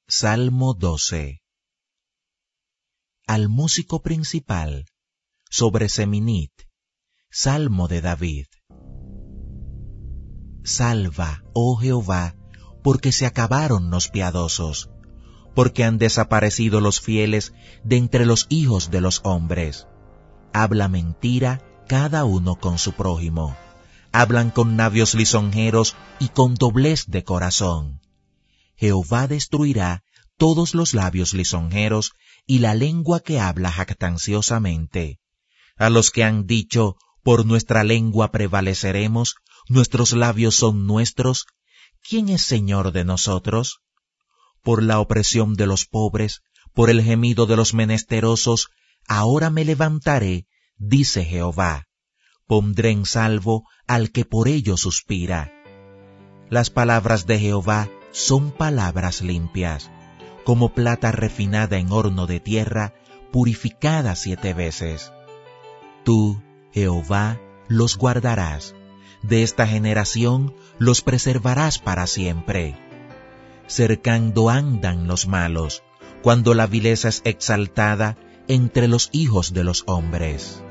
Salmo 12. Al músico principal, sobre Seminit, Salmo de David. Salva, oh Jehová, porque se acabaron los piadosos, porque han desaparecido los fieles de entre los hijos de los hombres. Habla mentira cada uno con su prójimo. Hablan con labios lisonjeros y con doblez de corazón. Jehová destruirá todos los labios lisonjeros y la lengua que habla jactanciosamente. A los que han dicho, por nuestra lengua prevaleceremos, nuestros labios son nuestros, ¿quién es Señor de nosotros? Por la opresión de los pobres, por el gemido de los menesterosos, ahora me levantaré, dice Jehová. Pondré en salvo al que por ello suspira. Las palabras de Jehová son palabras limpias, como plata refinada en horno de tierra, purificada 7 veces. Tú, Jehová, los guardarás, de esta generación los preservarás para siempre. Cercando andan los malos, cuando la vileza es exaltada entre los hijos de los hombres.